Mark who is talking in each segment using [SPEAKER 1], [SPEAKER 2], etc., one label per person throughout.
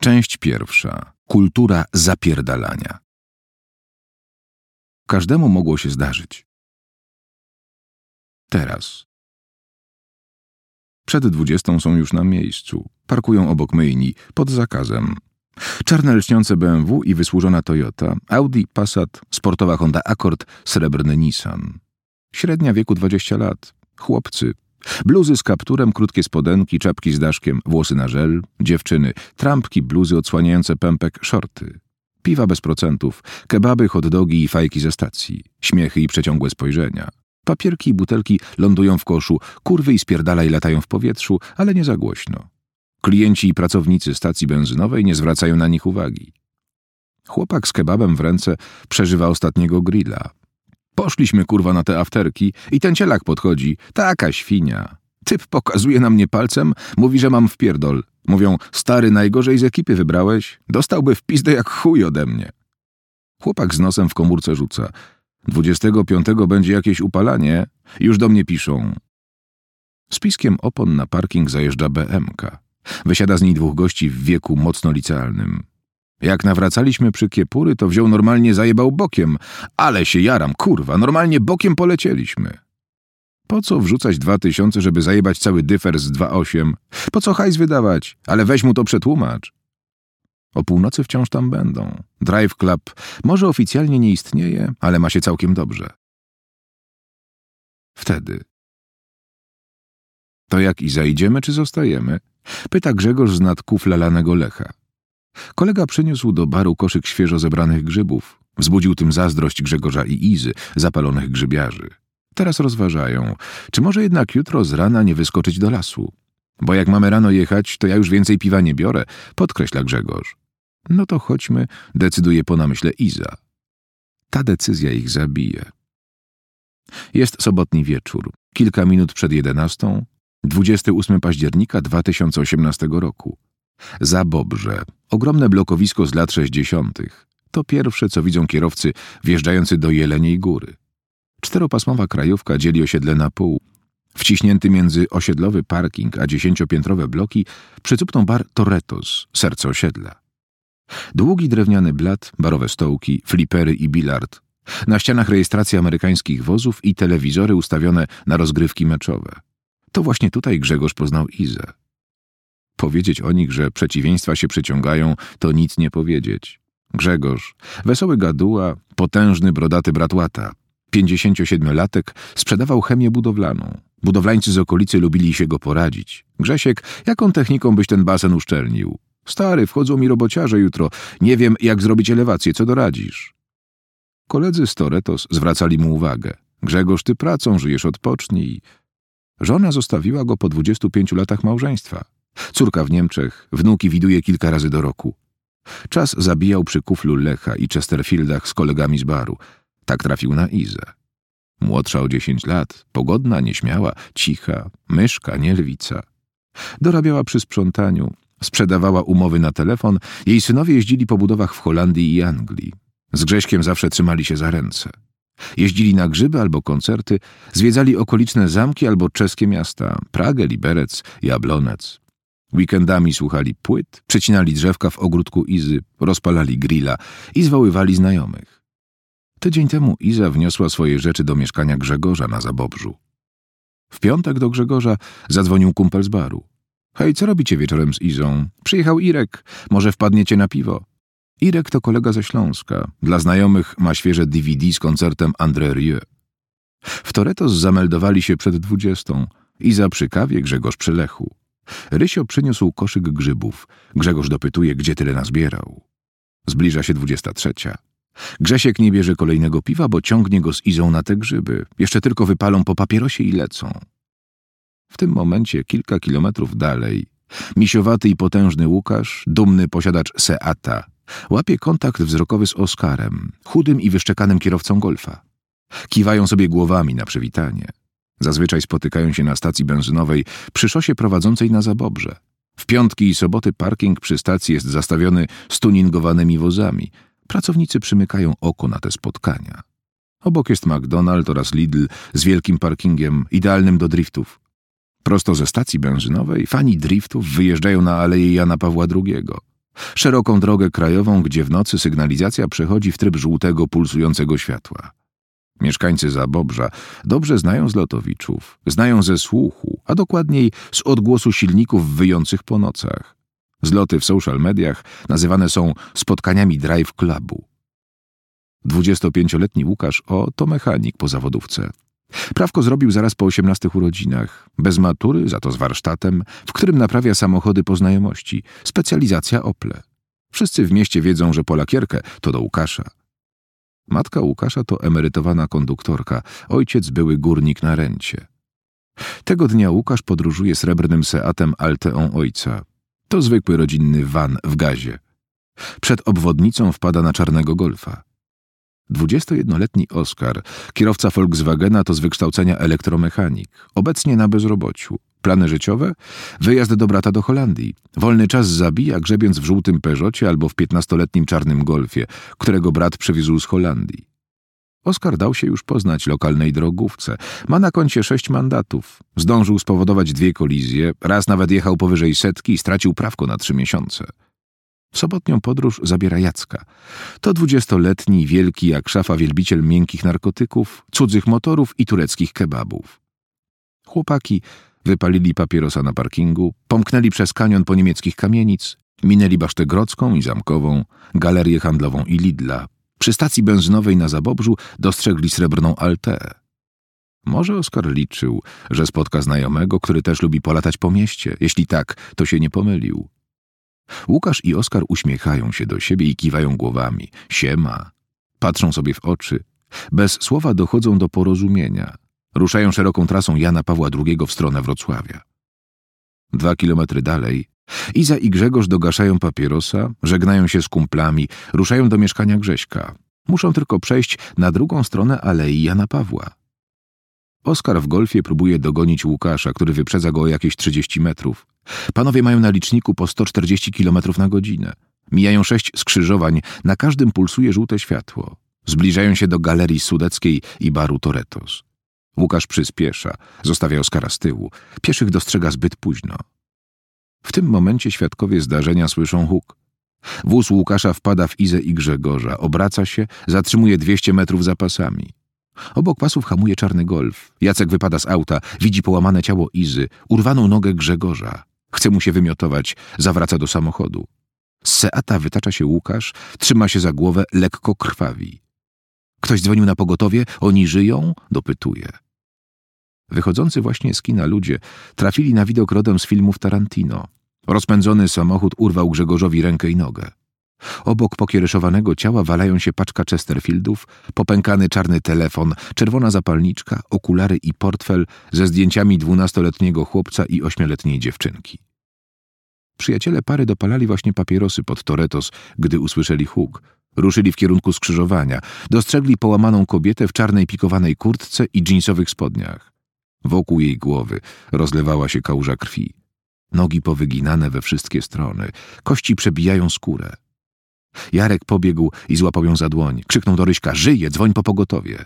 [SPEAKER 1] Część pierwsza. Kultura zapierdalania. Każdemu mogło się zdarzyć. Teraz. Przed 20 są już na miejscu. Parkują obok myjni, pod zakazem. Czarne lśniące BMW i wysłużona Toyota, Audi, Passat, sportowa Honda Accord, srebrny Nissan. Średnia wieku 20 lat. Chłopcy. Bluzy z kapturem, krótkie spodenki, czapki z daszkiem, włosy na żel. Dziewczyny. Trampki, bluzy odsłaniające pępek, shorty. Piwa bez procentów, kebaby, hot dogi i fajki ze stacji. Śmiechy i przeciągłe spojrzenia. Papierki i butelki lądują w koszu, kurwy i spierdalaj latają w powietrzu, ale nie za głośno. Klienci i pracownicy stacji benzynowej nie zwracają na nich uwagi. Chłopak z kebabem w ręce przeżywa ostatniego grilla. Poszliśmy kurwa na te afterki i ten cielak podchodzi. Taka świnia. Typ pokazuje na mnie palcem, mówi, że mam wpierdol. Mówią, stary, najgorzej z ekipy wybrałeś. Dostałby w pizdę jak chuj ode mnie. Chłopak z nosem w komórce rzuca. 25 będzie jakieś upalanie. Już do mnie piszą. Z piskiem opon na parking zajeżdża BM-ka. Wysiada z niej 2 gości w wieku mocno licealnym. Jak nawracaliśmy przy Kiepury, to wziął normalnie zajebał bokiem. Ale się jaram, kurwa, normalnie bokiem polecieliśmy. Po co wrzucać 2000, żeby zajebać cały dyfer z 2,8? Po co hajs wydawać? Ale weź mu to przetłumacz. O północy wciąż tam będą. Drive Club może oficjalnie nie istnieje, ale ma się całkiem dobrze. Wtedy. To jak i zajdziemy, czy zostajemy? Pyta Grzegorz z nad kufla lanego Lecha. Kolega przyniósł do baru koszyk świeżo zebranych grzybów. Wzbudził tym zazdrość Grzegorza i Izy, zapalonych grzybiarzy. Teraz rozważają, czy może jednak jutro z rana nie wyskoczyć do lasu. Bo jak mamy rano jechać, to ja już więcej piwa nie biorę, podkreśla Grzegorz. No to chodźmy, decyduje po namyśle Iza. Ta decyzja ich zabije. Jest sobotni wieczór, kilka minut przed 11, 28 października 2018 roku. Zabobrze, ogromne blokowisko z lat 60. To pierwsze, co widzą kierowcy wjeżdżający do Jeleniej Góry. 4-pasmowa krajówka dzieli osiedle na pół. Wciśnięty między osiedlowy parking a 10-piętrowe bloki przycupną bar Torettos, serce osiedla. Długi drewniany blat, barowe stołki, flipery i bilard. Na ścianach rejestracja amerykańskich wozów i telewizory ustawione na rozgrywki meczowe. To właśnie tutaj Grzegorz poznał Izę. Powiedzieć o nich, że przeciwieństwa się przyciągają, to nic nie powiedzieć. Grzegorz, wesoły gaduła, potężny brodaty brat łata. 57-latek sprzedawał chemię budowlaną. Budowlańcy z okolicy lubili się go poradzić. Grzesiek, jaką techniką byś ten basen uszczelnił? Stary, wchodzą mi robociarze jutro. Nie wiem, jak zrobić elewację, co doradzisz? Koledzy z Torettos zwracali mu uwagę. Grzegorz, ty pracą żyjesz, odpocznij. Żona zostawiła go po 25 latach małżeństwa. Córka w Niemczech, wnuki widuje kilka razy do roku. Czas zabijał przy kuflu Lecha i Chesterfieldach z kolegami z baru. Tak trafił na Izę. Młodsza o 10 lat, pogodna, nieśmiała, cicha, myszka, nie lwica. Dorabiała przy sprzątaniu, sprzedawała umowy na telefon, jej synowie jeździli po budowach w Holandii i Anglii. Z Grześkiem zawsze trzymali się za ręce. Jeździli na grzyby albo koncerty, zwiedzali okoliczne zamki albo czeskie miasta, Pragę, Liberec, Jablonec. Weekendami słuchali płyt, przecinali drzewka w ogródku Izy, rozpalali grilla i zwoływali znajomych. Tydzień temu Iza wniosła swoje rzeczy do mieszkania Grzegorza na Zabobrzu. W piątek do Grzegorza zadzwonił kumpel z baru. Hej, co robicie wieczorem z Izą? Przyjechał Irek, może wpadniecie na piwo? Irek to kolega ze Śląska. Dla znajomych ma świeże DVD z koncertem André Rieu. W Torettos zameldowali się przed 20. Iza przy kawie, Grzegorz przy Lechu. Rysio przyniósł koszyk grzybów. Grzegorz dopytuje, gdzie tyle nazbierał. Zbliża się 23. Grzesiek nie bierze kolejnego piwa, bo ciągnie go z Izą na te grzyby. Jeszcze tylko wypalą po papierosie i lecą. W tym momencie, kilka kilometrów dalej, misiowaty i potężny Łukasz, dumny posiadacz Seata, łapie kontakt wzrokowy z Oskarem, chudym i wyszczekanym kierowcą Golfa. Kiwają sobie głowami na przywitanie. Zazwyczaj spotykają się na stacji benzynowej przy szosie prowadzącej na Zabobrze. W piątki i soboty parking przy stacji jest zastawiony stuningowanymi wozami. Pracownicy przymykają oko na te spotkania. Obok jest McDonald's oraz Lidl z wielkim parkingiem, idealnym do driftów. Prosto ze stacji benzynowej fani driftów wyjeżdżają na Aleję Jana Pawła II. Szeroką drogę krajową, gdzie w nocy sygnalizacja przechodzi w tryb żółtego, pulsującego światła. Mieszkańcy Zabobrza dobrze znają zlotowiczów, znają ze słuchu, a dokładniej z odgłosu silników wyjących po nocach. Zloty w social mediach nazywane są spotkaniami drive clubu. 25-letni Łukasz O. to mechanik po zawodówce. Prawko zrobił zaraz po 18 urodzinach. Bez matury, za to z warsztatem, w którym naprawia samochody po znajomości. Specjalizacja Ople. Wszyscy w mieście wiedzą, że po lakierkę to do Łukasza. Matka Łukasza to emerytowana konduktorka, ojciec były górnik na rencie. Tego dnia Łukasz podróżuje srebrnym Seatem Alteą ojca. To zwykły rodzinny van w gazie. Przed obwodnicą wpada na czarnego Golfa. 21-letni Oskar, kierowca Volkswagena, to z wykształcenia elektromechanik, obecnie na bezrobociu. Plany życiowe? Wyjazd do brata do Holandii. Wolny czas zabija, grzebiąc w żółtym Peugeocie albo w 15-letnim czarnym Golfie, którego brat przywiózł z Holandii. Oskar dał się już poznać lokalnej drogówce. Ma na koncie 6 mandatów. Zdążył spowodować 2 kolizje, raz nawet jechał powyżej 100 i stracił prawko na 3 miesiące. W sobotnią podróż zabiera Jacka. To 20-letni, wielki jak szafa wielbiciel miękkich narkotyków, cudzych motorów i tureckich kebabów. Chłopaki wypalili papierosa na parkingu, pomknęli przez kanion po niemieckich kamienic, minęli Basztę Grodzką i Zamkową, galerię handlową i Lidla. Przy stacji benzynowej na Zabobrzu dostrzegli srebrną Alteę. Może Oskar liczył, że spotka znajomego, który też lubi polatać po mieście. Jeśli tak, to się nie pomylił. Łukasz i Oskar uśmiechają się do siebie i kiwają głowami. Siema. Patrzą sobie w oczy. Bez słowa dochodzą do porozumienia. Ruszają szeroką trasą Jana Pawła II w stronę Wrocławia. 2 kilometry dalej Iza i Grzegorz dogaszają papierosa, żegnają się z kumplami, ruszają do mieszkania Grześka. Muszą tylko przejść na drugą stronę Alei Jana Pawła. Oskar w Golfie próbuje dogonić Łukasza, który wyprzedza go o jakieś 30 metrów. Panowie mają na liczniku po 140 km na godzinę. Mijają 6 skrzyżowań, na każdym pulsuje żółte światło. Zbliżają się do Galerii Sudeckiej i baru Toretos. Łukasz przyspiesza, zostawia Oskara z tyłu. Pieszych dostrzega zbyt późno. W tym momencie świadkowie zdarzenia słyszą huk. Wóz Łukasza wpada w Izę i Grzegorza, obraca się, zatrzymuje 200 metrów za pasami. Obok pasów hamuje czarny Golf. Jacek wypada z auta, widzi połamane ciało Izy, urwaną nogę Grzegorza. Chce mu się wymiotować, zawraca do samochodu. Z Seata wytacza się Łukasz, trzyma się za głowę, lekko krwawi. Ktoś dzwonił na pogotowie, oni żyją? Dopytuje. Wychodzący właśnie z kina ludzie trafili na widok rodem z filmów Tarantino. Rozpędzony samochód urwał Grzegorzowi rękę i nogę. Obok pokiereszowanego ciała walają się paczka Chesterfieldów, popękany czarny telefon, czerwona zapalniczka, okulary i portfel ze zdjęciami 12-letniego chłopca i 8-letniej dziewczynki. Przyjaciele pary dopalali właśnie papierosy pod Toretos, gdy usłyszeli huk. Ruszyli w kierunku skrzyżowania. Dostrzegli połamaną kobietę w czarnej pikowanej kurtce i dżinsowych spodniach. Wokół jej głowy rozlewała się kałuża krwi. Nogi powyginane we wszystkie strony. Kości przebijają skórę. Jarek pobiegł i złapał ją za dłoń. Krzyknął do Ryśka: żyje, dzwoń po pogotowie.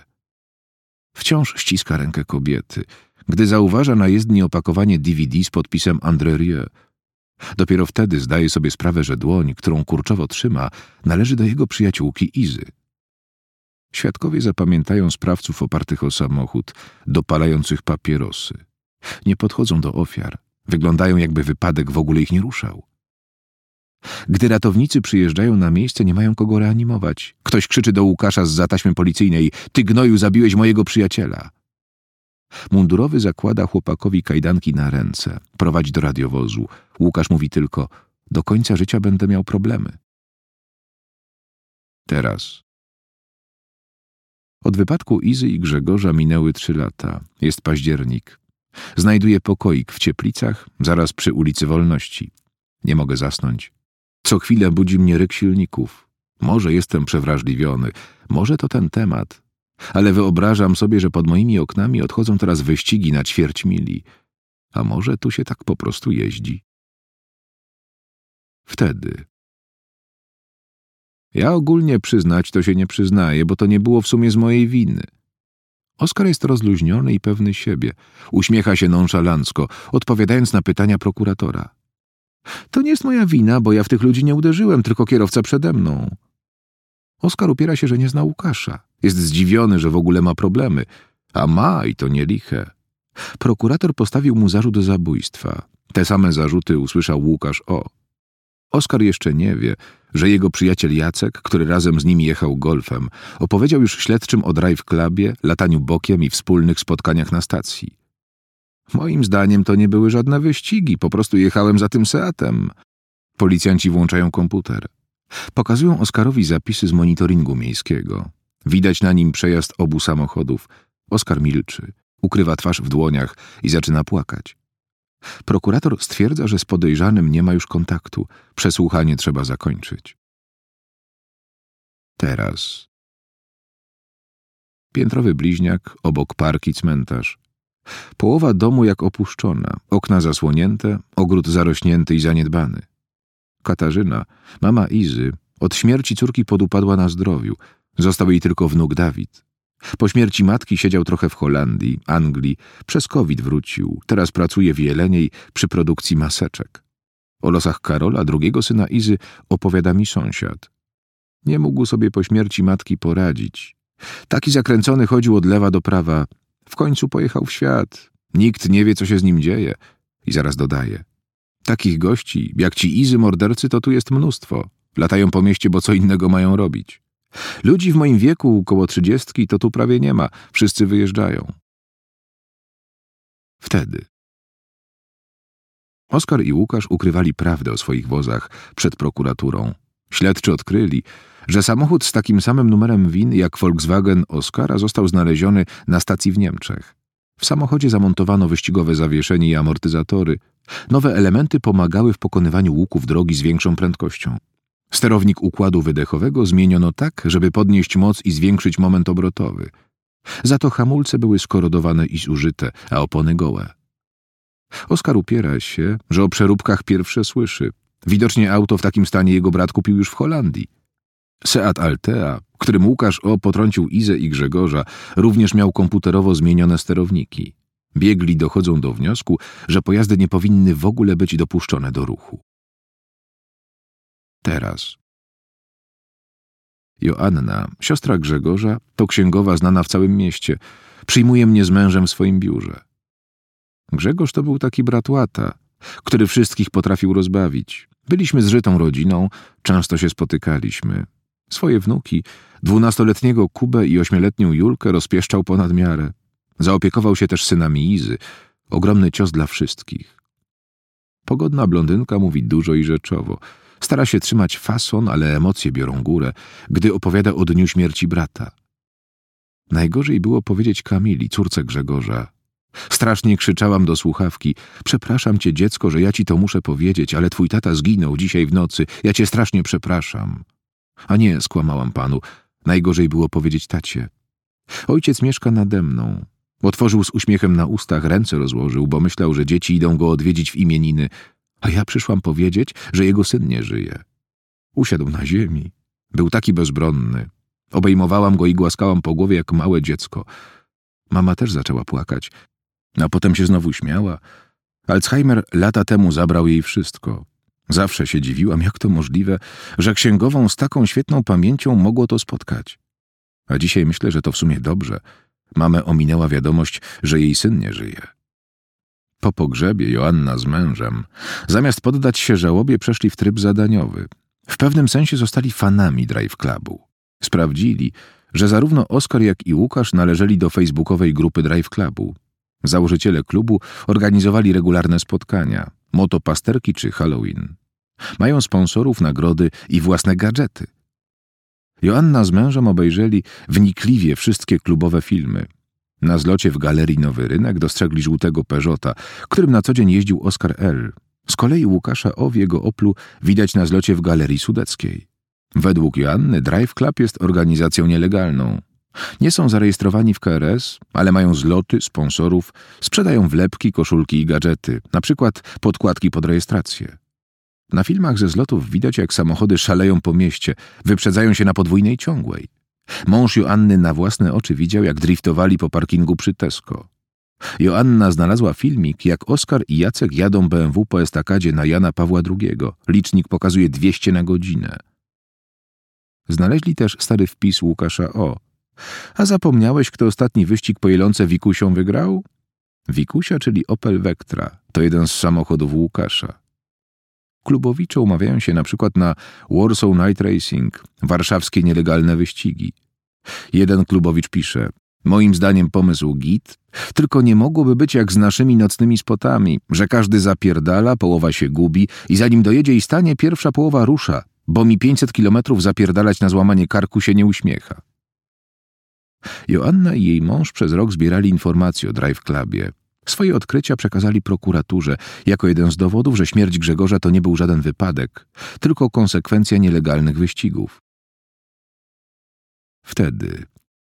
[SPEAKER 1] Wciąż ściska rękę kobiety, gdy zauważa na jezdni opakowanie DVD z podpisem André Rieu. Dopiero wtedy zdaje sobie sprawę, że dłoń, którą kurczowo trzyma, należy do jego przyjaciółki Izy. Świadkowie zapamiętają sprawców opartych o samochód, dopalających papierosy. Nie podchodzą do ofiar. Wyglądają, jakby wypadek w ogóle ich nie ruszał. Gdy ratownicy przyjeżdżają na miejsce, nie mają kogo reanimować. Ktoś krzyczy do Łukasza zza taśmy policyjnej: ty gnoju, zabiłeś mojego przyjaciela. Mundurowy zakłada chłopakowi kajdanki na ręce. Prowadzi do radiowozu. Łukasz mówi tylko: do końca życia będę miał problemy. Teraz. Od wypadku Izy i Grzegorza minęły 3 lata. Jest październik. Znajduję pokoik w Cieplicach, zaraz przy ulicy Wolności. Nie mogę zasnąć. Co chwilę budzi mnie ryk silników. Może jestem przewrażliwiony, może to ten temat. Ale wyobrażam sobie, że pod moimi oknami odchodzą teraz wyścigi na ćwierć mili. A może tu się tak po prostu jeździ? Wtedy. Ja ogólnie przyznać to się nie przyznaję, bo to nie było w sumie z mojej winy. Oskar jest rozluźniony i pewny siebie. Uśmiecha się nonszalancko, odpowiadając na pytania prokuratora. To nie jest moja wina, bo ja w tych ludzi nie uderzyłem, tylko kierowca przede mną. Oskar upiera się, że nie zna Łukasza. Jest zdziwiony, że w ogóle ma problemy. A ma i to nie liche. Prokurator postawił mu zarzut zabójstwa. Te same zarzuty usłyszał Łukasz O. Oskar jeszcze nie wie, że jego przyjaciel Jacek, który razem z nim jechał golfem, opowiedział już śledczym o drive clubie, lataniu bokiem i wspólnych spotkaniach na stacji. Moim zdaniem to nie były żadne wyścigi, po prostu jechałem za tym Seatem. Policjanci włączają komputer. Pokazują Oskarowi zapisy z monitoringu miejskiego. Widać na nim przejazd obu samochodów. Oskar milczy, ukrywa twarz w dłoniach i zaczyna płakać. Prokurator stwierdza, że z podejrzanym nie ma już kontaktu. Przesłuchanie trzeba zakończyć. Teraz. Piętrowy bliźniak, obok park i cmentarz. Połowa domu jak opuszczona, okna zasłonięte, ogród zarośnięty i zaniedbany. Katarzyna, mama Izy, od śmierci córki podupadła na zdrowiu. Został jej tylko wnuk Dawid. Po śmierci matki siedział trochę w Holandii, Anglii, przez COVID wrócił. Teraz pracuje w Jeleniej przy produkcji maseczek. O losach Karola, drugiego syna Izy, opowiada mi sąsiad. Nie mógł sobie po śmierci matki poradzić. Taki zakręcony chodził od lewa do prawa. W końcu pojechał w świat. Nikt nie wie, co się z nim dzieje. I zaraz dodaje. Takich gości, jak ci Izy mordercy, to tu jest mnóstwo. Latają po mieście, bo co innego mają robić. Ludzi w moim wieku, koło 30, to tu prawie nie ma. Wszyscy wyjeżdżają. Wtedy. Oskar i Łukasz ukrywali prawdę o swoich wozach przed prokuraturą. Śledczy odkryli, że samochód z takim samym numerem VIN jak Volkswagen Oskara został znaleziony na stacji w Niemczech. W samochodzie zamontowano wyścigowe zawieszenie i amortyzatory. Nowe elementy pomagały w pokonywaniu łuków drogi z większą prędkością. Sterownik układu wydechowego zmieniono tak, żeby podnieść moc i zwiększyć moment obrotowy. Za to hamulce były skorodowane i zużyte, a opony gołe. Oskar upiera się, że o przeróbkach pierwsze słyszy. Widocznie auto w takim stanie jego brat kupił już w Holandii. Seat Altea, którym Łukasz O. potrącił Izę i Grzegorza, również miał komputerowo zmienione sterowniki. Biegli dochodzą do wniosku, że pojazdy nie powinny w ogóle być dopuszczone do ruchu. Teraz. Joanna, siostra Grzegorza, to księgowa znana w całym mieście. Przyjmuje mnie z mężem w swoim biurze. Grzegorz to był taki brat łata, który wszystkich potrafił rozbawić. Byliśmy zżytą rodziną, często się spotykaliśmy. Swoje wnuki, 12-letniego Kubę i 8-letnią Julkę rozpieszczał ponad miarę. Zaopiekował się też synami Izy. Ogromny cios dla wszystkich. Pogodna blondynka mówi dużo i rzeczowo. Stara się trzymać fason, ale emocje biorą górę, gdy opowiada o dniu śmierci brata. Najgorzej było powiedzieć Kamili, córce Grzegorza. Strasznie krzyczałam do słuchawki. Przepraszam cię, dziecko, że ja ci to muszę powiedzieć, ale twój tata zginął dzisiaj w nocy. Ja cię strasznie przepraszam. A nie, skłamałam panu. Najgorzej było powiedzieć tacie. Ojciec mieszka nade mną. Otworzył z uśmiechem na ustach, ręce rozłożył, bo myślał, że dzieci idą go odwiedzić w imieniny. A ja przyszłam powiedzieć, że jego syn nie żyje. Usiadł na ziemi. Był taki bezbronny. Obejmowałam go i głaskałam po głowie jak małe dziecko. Mama też zaczęła płakać. A potem się znowu śmiała. Alzheimer lata temu zabrał jej wszystko. Zawsze się dziwiłam, jak to możliwe, że księgową z taką świetną pamięcią mogło to spotkać. A dzisiaj myślę, że to w sumie dobrze. Mamę ominęła wiadomość, że jej syn nie żyje. Po pogrzebie Joanna z mężem, zamiast poddać się żałobie, przeszli w tryb zadaniowy. W pewnym sensie zostali fanami drive clubu. Sprawdzili, że zarówno Oskar, jak i Łukasz należeli do facebookowej grupy drive clubu. Założyciele klubu organizowali regularne spotkania, motopasterki czy Halloween. Mają sponsorów, nagrody i własne gadżety. Joanna z mężem obejrzeli wnikliwie wszystkie klubowe filmy. Na zlocie w Galerii Nowy Rynek dostrzegli żółtego Peugeota, którym na co dzień jeździł Oskar L. Z kolei Łukasza O. w jego Oplu widać na zlocie w Galerii Sudeckiej. Według Joanny Drive Club jest organizacją nielegalną. Nie są zarejestrowani w KRS, ale mają zloty, sponsorów, sprzedają wlepki, koszulki i gadżety, na przykład podkładki pod rejestrację. Na filmach ze zlotów widać, jak samochody szaleją po mieście, wyprzedzają się na podwójnej ciągłej. Mąż Joanny na własne oczy widział, jak driftowali po parkingu przy Tesco. Joanna znalazła filmik, jak Oskar i Jacek jadą BMW po estakadzie na Jana Pawła II. Licznik pokazuje 200 na godzinę. Znaleźli też stary wpis Łukasza O. A zapomniałeś, kto ostatni wyścig po Jelonce Wikusią wygrał? Wikusia, czyli Opel Vectra, to jeden z samochodów Łukasza. Klubowicze umawiają się na przykład na Warsaw Night Racing, warszawskie nielegalne wyścigi. Jeden klubowicz pisze: moim zdaniem pomysł git, tylko nie mogłoby być jak z naszymi nocnymi spotami, że każdy zapierdala, połowa się gubi i zanim dojedzie i stanie, pierwsza połowa rusza, bo mi 500 kilometrów zapierdalać na złamanie karku się nie uśmiecha. Joanna i jej mąż przez rok zbierali informacje o Drive Clubie. Swoje odkrycia przekazali prokuraturze jako jeden z dowodów, że śmierć Grzegorza to nie był żaden wypadek, tylko konsekwencja nielegalnych wyścigów. Wtedy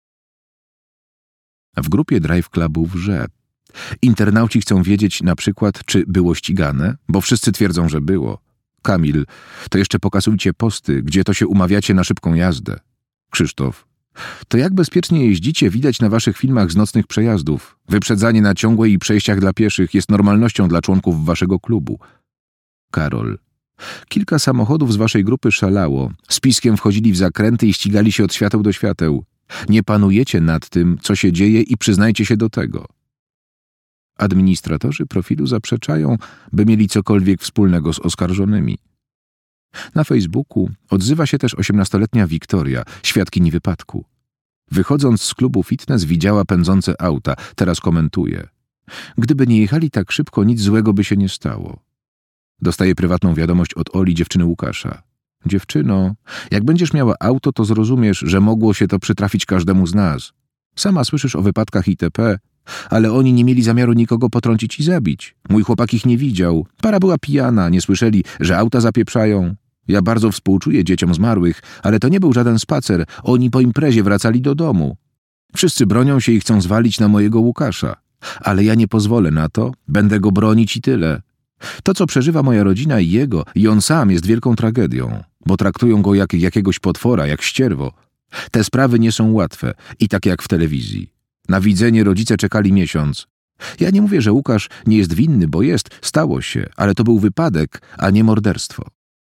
[SPEAKER 1] w grupie Drive Clubu wrze. Internauci chcą wiedzieć na przykład, czy było ścigane, bo wszyscy twierdzą, że było. Kamil: to jeszcze pokazujcie posty, gdzie to się umawiacie na szybką jazdę. Krzysztof: to jak bezpiecznie jeździcie, widać na waszych filmach z nocnych przejazdów. Wyprzedzanie na ciągłej i przejściach dla pieszych jest normalnością dla członków waszego klubu. Karol: kilka samochodów z waszej grupy szalało. Z piskiem wchodzili w zakręty i ścigali się od świateł do świateł. Nie panujecie nad tym, co się dzieje i przyznajcie się do tego. Administratorzy profilu zaprzeczają, by mieli cokolwiek wspólnego z oskarżonymi. Na Facebooku odzywa się też 18-letnia Wiktoria, świadkini wypadku. Wychodząc z klubu fitness widziała pędzące auta, teraz komentuje: gdyby nie jechali tak szybko, nic złego by się nie stało. Dostaje prywatną wiadomość od Oli, dziewczyny Łukasza: dziewczyno, jak będziesz miała auto, to zrozumiesz, że mogło się to przytrafić każdemu z nas. Sama słyszysz o wypadkach itp., ale oni nie mieli zamiaru nikogo potrącić i zabić. Mój chłopak ich nie widział. Para była pijana, nie słyszeli, że auta zapieprzają. Ja bardzo współczuję dzieciom zmarłych, ale to nie był żaden spacer. Oni po imprezie wracali do domu. Wszyscy bronią się i chcą zwalić na mojego Łukasza. Ale ja nie pozwolę na to, będę go bronić i tyle. To, co przeżywa moja rodzina i on sam, jest wielką tragedią, bo traktują go jak jakiegoś potwora, jak ścierwo. Te sprawy nie są łatwe i tak jak w telewizji. Na widzenie rodzice czekali miesiąc. Ja nie mówię, że Łukasz nie jest winny, bo jest, stało się, ale to był wypadek, a nie morderstwo.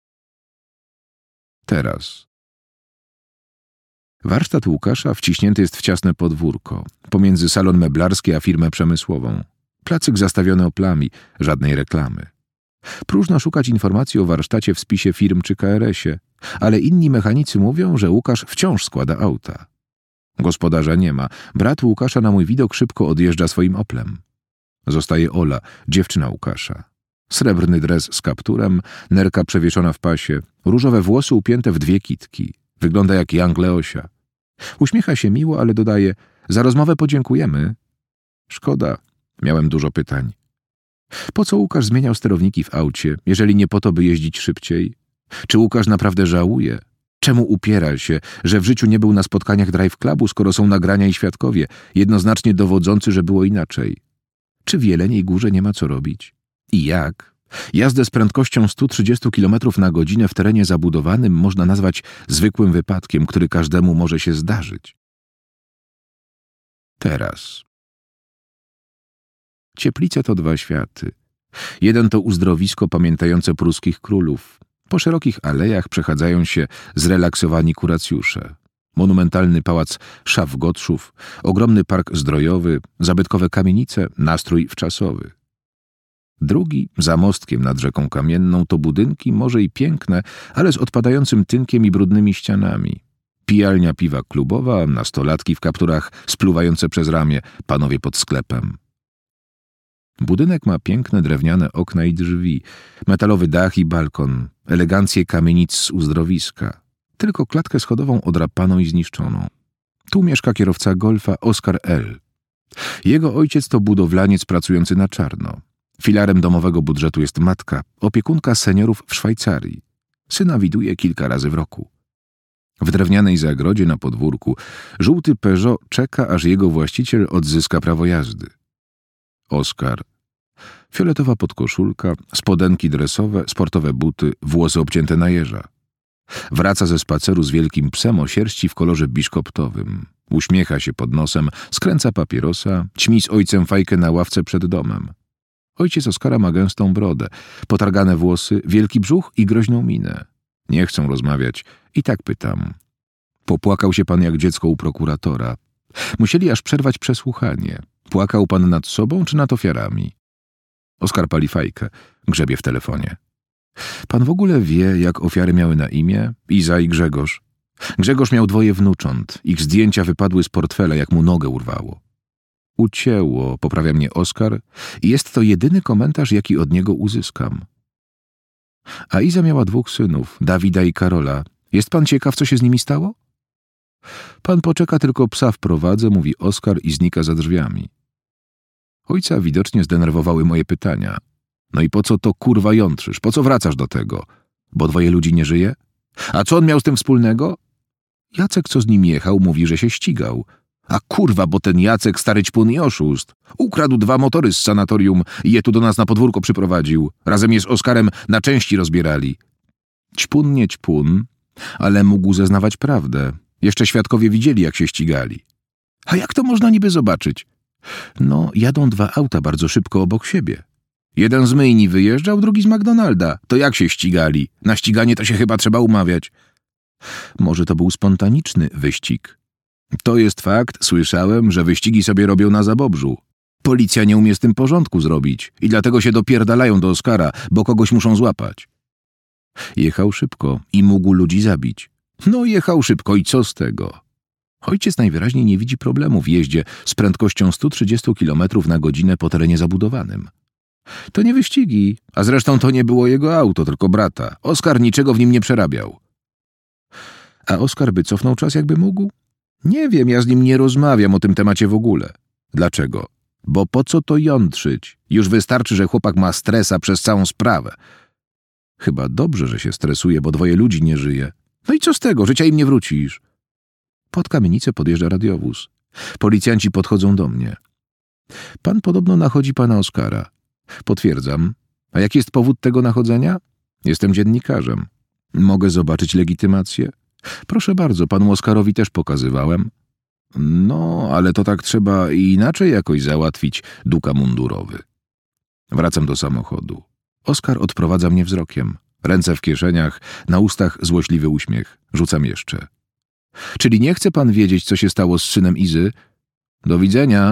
[SPEAKER 1] Teraz. Warsztat Łukasza wciśnięty jest w ciasne podwórko, pomiędzy salon meblarski a firmę przemysłową. Placyk zastawiony oplami, żadnej reklamy. Próżno szukać informacji o warsztacie w spisie firm czy KRS-ie, ale inni mechanicy mówią, że Łukasz wciąż składa auta. Gospodarza nie ma. Brat Łukasza na mój widok szybko odjeżdża swoim Oplem. Zostaje Ola, dziewczyna Łukasza. Srebrny dres z kapturem, nerka przewieszona w pasie, różowe włosy upięte w 2 kitki. Wygląda jak Young Leosia. Uśmiecha się miło, ale dodaje: za rozmowę podziękujemy. Szkoda, miałem dużo pytań. Po co Łukasz zmieniał sterowniki w aucie, jeżeli nie po to, by jeździć szybciej? Czy Łukasz naprawdę żałuje? Czemu upiera się, że w życiu nie był na spotkaniach Drive Clubu, skoro są nagrania i świadkowie, jednoznacznie dowodzący, że było inaczej? Czy w Jeleniej Górze nie ma co robić? I jak? Jazdę z prędkością 130 km na godzinę w terenie zabudowanym można nazwać zwykłym wypadkiem, który każdemu może się zdarzyć. Teraz. Cieplice to 2 światy. Jeden to uzdrowisko pamiętające pruskich królów. Po szerokich alejach przechadzają się zrelaksowani kuracjusze. Monumentalny pałac Szaf-Gotszów, ogromny park zdrojowy, zabytkowe kamienice, nastrój wczasowy. Drugi, za mostkiem nad rzeką Kamienną, to budynki może i piękne, ale z odpadającym tynkiem i brudnymi ścianami. Pijalnia piwa klubowa, nastolatki w kapturach spluwające przez ramię, panowie pod sklepem. Budynek ma piękne drewniane okna i drzwi, metalowy dach i balkon, elegancję kamienic z uzdrowiska. Tylko klatkę schodową odrapaną i zniszczoną. Tu mieszka kierowca Golfa Oskar L. Jego ojciec to budowlaniec pracujący na czarno. Filarem domowego budżetu jest matka, opiekunka seniorów w Szwajcarii. Syna widuje kilka razy w roku. W drewnianej zagrodzie na podwórku żółty Peugeot czeka, aż jego właściciel odzyska prawo jazdy. Oskar. Fioletowa podkoszulka, spodenki dresowe, sportowe buty, włosy obcięte na jeża. Wraca ze spaceru z wielkim psem o sierści w kolorze biszkoptowym. Uśmiecha się pod nosem, skręca papierosa, ćmi z ojcem fajkę na ławce przed domem. Ojciec Oskara ma gęstą brodę, potargane włosy, wielki brzuch i groźną minę. Nie chcą rozmawiać i tak pytam. Popłakał się pan jak dziecko u prokuratora. Musieli aż przerwać przesłuchanie. Płakał pan nad sobą czy nad ofiarami? Oskar pali fajkę, grzebie w telefonie. Pan w ogóle wie, jak ofiary miały na imię? Iza i Grzegorz. Grzegorz miał 2 wnucząt. Ich zdjęcia wypadły z portfela, jak mu nogę urwało. Ucięło, poprawia mnie Oskar, i jest to jedyny komentarz, jaki od niego uzyskam. A Iza miała 2 synów, Dawida i Karola. Jest pan ciekaw, co się z nimi stało? Pan poczeka, tylko psa wprowadzę, mówi Oskar i znika za drzwiami. Ojca widocznie zdenerwowały moje pytania. No i po co to kurwa jątrzysz? Po co wracasz do tego? Bo 2 ludzi nie żyje? A co on miał z tym wspólnego? Jacek, co z nim jechał, mówi, że się ścigał. A kurwa, bo ten Jacek stary ćpun i oszust. Ukradł 2 motory z sanatorium i je tu do nas na podwórko przyprowadził. Razem je z Oskarem na części rozbierali. Ćpun nie ćpun, ale mógł zeznawać prawdę. Jeszcze świadkowie widzieli, jak się ścigali. A jak to można niby zobaczyć? No, jadą 2 auta bardzo szybko obok siebie. Jeden z myjni wyjeżdżał, drugi z McDonalda. To jak się ścigali? Na ściganie to się chyba trzeba umawiać. Może to był spontaniczny wyścig. To jest fakt, słyszałem, że wyścigi sobie robią na Zabobrzu. Policja nie umie z tym porządku zrobić i dlatego się dopierdalają do Oskara, bo kogoś muszą złapać. Jechał szybko i mógł ludzi zabić. No jechał szybko i co z tego? Ojciec najwyraźniej nie widzi problemu w jeździe z prędkością 130 km na godzinę po terenie zabudowanym. To nie wyścigi, a zresztą to nie było jego auto, tylko brata. Oskar niczego w nim nie przerabiał. A Oskar by cofnął czas, jakby mógł? Nie wiem, ja z nim nie rozmawiam o tym temacie w ogóle. Dlaczego? Bo po co to jątrzyć? Już wystarczy, że chłopak ma stresa przez całą sprawę. Chyba dobrze, że się stresuje, bo 2 ludzi nie żyje. No i co z tego? Życia im nie wrócisz. Pod kamienicę podjeżdża radiowóz. Policjanci podchodzą do mnie. Pan podobno nachodzi pana Oskara. Potwierdzam. A jaki jest powód tego nachodzenia? Jestem dziennikarzem. Mogę zobaczyć legitymację? Proszę bardzo, panu Oskarowi też pokazywałem. No, ale to tak trzeba inaczej jakoś załatwić, duka mundurowy. Wracam do samochodu. Oskar odprowadza mnie wzrokiem. Ręce w kieszeniach, na ustach złośliwy uśmiech. Rzucam jeszcze. Czyli nie chce pan wiedzieć, co się stało z synem Izy? Do widzenia.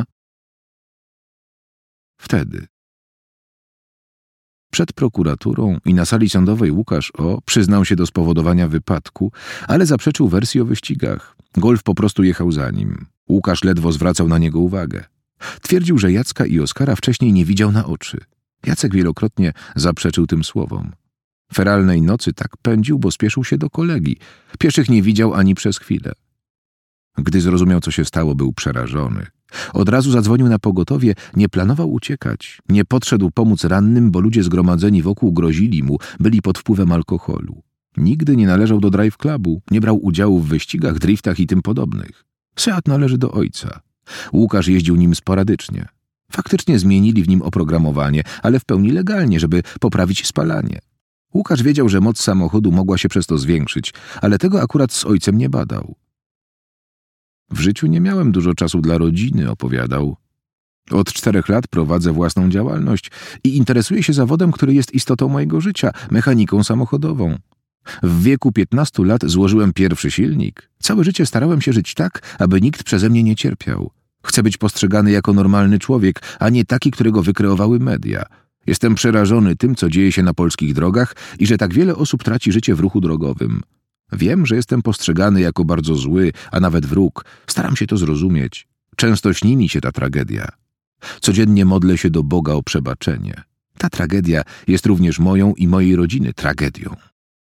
[SPEAKER 1] Wtedy. Przed prokuraturą i na sali sądowej Łukasz O. przyznał się do spowodowania wypadku, ale zaprzeczył wersji o wyścigach. Golf po prostu jechał za nim. Łukasz ledwo zwracał na niego uwagę. Twierdził, że Jacka i Oskara wcześniej nie widział na oczy. Jacek wielokrotnie zaprzeczył tym słowom. Feralnej nocy tak pędził, bo spieszył się do kolegi. Pieszych nie widział ani przez chwilę. Gdy zrozumiał, co się stało, był przerażony. Od razu zadzwonił na pogotowie, nie planował uciekać. Nie podszedł pomóc rannym, bo ludzie zgromadzeni wokół grozili mu, byli pod wpływem alkoholu. Nigdy nie należał do drive clubu, nie brał udziału w wyścigach, driftach i tym podobnych. Seat należy do ojca. Łukasz jeździł nim sporadycznie. Faktycznie zmienili w nim oprogramowanie, ale w pełni legalnie, żeby poprawić spalanie. Łukasz wiedział, że moc samochodu mogła się przez to zwiększyć, ale tego akurat z ojcem nie badał. W życiu nie miałem dużo czasu dla rodziny, opowiadał. Od 4 lat prowadzę własną działalność i interesuję się zawodem, który jest istotą mojego życia, mechaniką samochodową. W wieku 15 lat złożyłem pierwszy silnik. Całe życie starałem się żyć tak, aby nikt przeze mnie nie cierpiał. Chcę być postrzegany jako normalny człowiek, a nie taki, którego wykreowały media. Jestem przerażony tym, co dzieje się na polskich drogach i że tak wiele osób traci życie w ruchu drogowym. Wiem, że jestem postrzegany jako bardzo zły, a nawet wróg. Staram się to zrozumieć. Często śni mi się ta tragedia. Codziennie modlę się do Boga o przebaczenie. Ta tragedia jest również moją i mojej rodziny tragedią.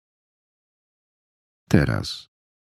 [SPEAKER 1] Teraz.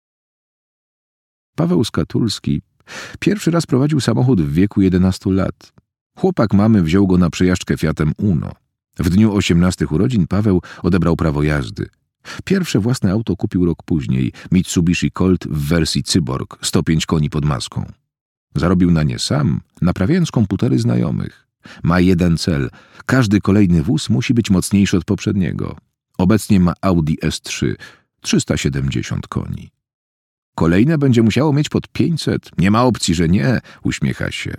[SPEAKER 1] Paweł Skatulski pierwszy raz prowadził samochód w wieku 11 lat. Chłopak mamy wziął go na przejażdżkę Fiatem Uno. W dniu 18 urodzin Paweł odebrał prawo jazdy. Pierwsze własne auto kupił rok później, Mitsubishi Colt w wersji Cyborg, 105 koni pod maską. Zarobił na nie sam, naprawiając komputery znajomych. Ma jeden cel. Każdy kolejny wóz musi być mocniejszy od poprzedniego. Obecnie ma Audi S3, 370 koni. Kolejne będzie musiało mieć pod 500. Nie ma opcji, że nie, uśmiecha się.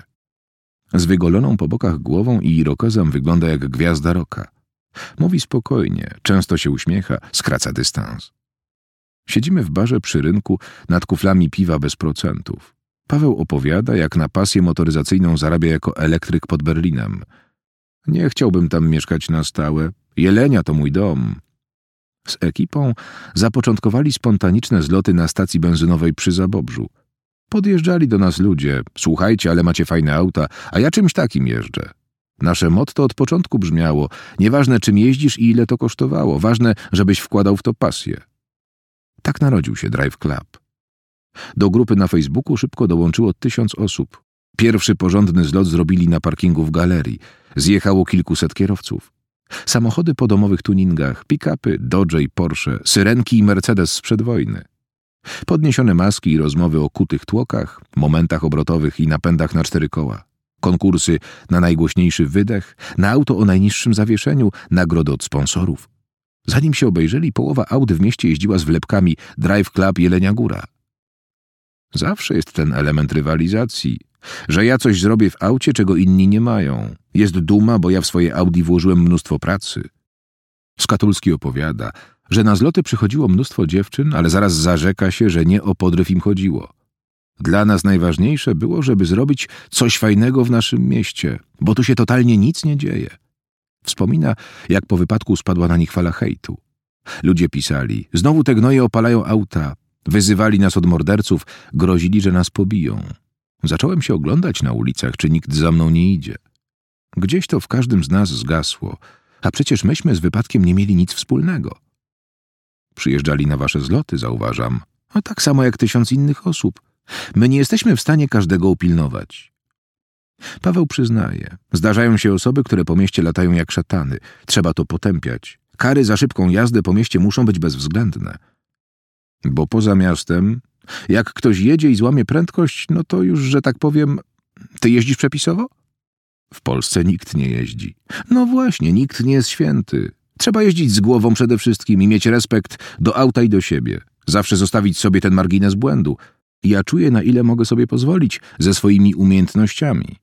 [SPEAKER 1] Z wygoloną po bokach głową i irokezem wygląda jak gwiazda rocka. Mówi spokojnie, często się uśmiecha, skraca dystans. Siedzimy w barze przy rynku nad kuflami piwa bez procentów. Paweł opowiada, jak na pasję motoryzacyjną zarabia jako elektryk pod Berlinem. Nie chciałbym tam mieszkać na stałe. Jelenia to mój dom. Z ekipą zapoczątkowali spontaniczne zloty na stacji benzynowej przy Zabobrzu. Podjeżdżali do nas ludzie. Słuchajcie, ale macie fajne auta, a ja czymś takim jeżdżę. Nasze motto od początku brzmiało: nieważne czym jeździsz i ile to kosztowało, ważne, żebyś wkładał w to pasję. Tak narodził się Drive Club. Do grupy na Facebooku szybko dołączyło 1000 osób. Pierwszy porządny zlot zrobili na parkingu w galerii. Zjechało kilkuset kierowców. Samochody po domowych tuningach, pick-upy, Dodge i Porsche, syrenki i Mercedes sprzed wojny. Podniesione maski i rozmowy o kutych tłokach, momentach obrotowych i napędach na 4 koła. Konkursy na najgłośniejszy wydech, na auto o najniższym zawieszeniu, nagrody od sponsorów. Zanim się obejrzeli, połowa aut w mieście jeździła z wlepkami Drive Club Jelenia Góra. Zawsze jest ten element rywalizacji, że ja coś zrobię w aucie, czego inni nie mają. Jest duma, bo ja w swoje Audi włożyłem mnóstwo pracy. Skatulski opowiada, że na zloty przychodziło mnóstwo dziewczyn, ale zaraz zarzeka się, że nie o podryw im chodziło. Dla nas najważniejsze było, żeby zrobić coś fajnego w naszym mieście, bo tu się totalnie nic nie dzieje. Wspomina, jak po wypadku spadła na nich fala hejtu. Ludzie pisali: znowu te gnoje opalają auta. Wyzywali nas od morderców, grozili, że nas pobiją. Zacząłem się oglądać na ulicach, czy nikt za mną nie idzie. Gdzieś to w każdym z nas zgasło, a przecież myśmy z wypadkiem nie mieli nic wspólnego. Przyjeżdżali na wasze zloty, zauważam, a tak samo jak 1000 innych osób. My nie jesteśmy w stanie każdego upilnować. Paweł przyznaje, zdarzają się osoby, które po mieście latają jak szatany. Trzeba to potępiać. Kary za szybką jazdę po mieście muszą być bezwzględne. Bo poza miastem, jak ktoś jedzie i złamie prędkość, no to już, że tak powiem, ty jeździsz przepisowo? W Polsce nikt nie jeździ. No właśnie, nikt nie jest święty. Trzeba jeździć z głową przede wszystkim i mieć respekt do auta i do siebie. Zawsze zostawić sobie ten margines błędu. Ja czuję, na ile mogę sobie pozwolić ze swoimi umiejętnościami.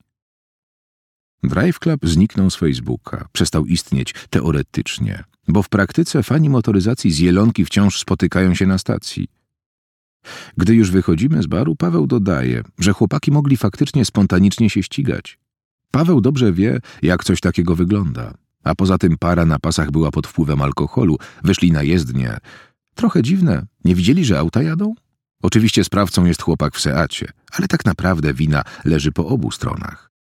[SPEAKER 1] Drive Club zniknął z Facebooka, przestał istnieć teoretycznie, bo w praktyce fani motoryzacji z Jelonki wciąż spotykają się na stacji. Gdy już wychodzimy z baru, Paweł dodaje, że chłopaki mogli faktycznie spontanicznie się ścigać. Paweł dobrze wie, jak coś takiego wygląda. A poza tym para na pasach była pod wpływem alkoholu, wyszli na jezdnię. Trochę dziwne, nie widzieli, że auta jadą? Oczywiście sprawcą jest chłopak w Seacie, ale tak naprawdę wina leży po obu stronach.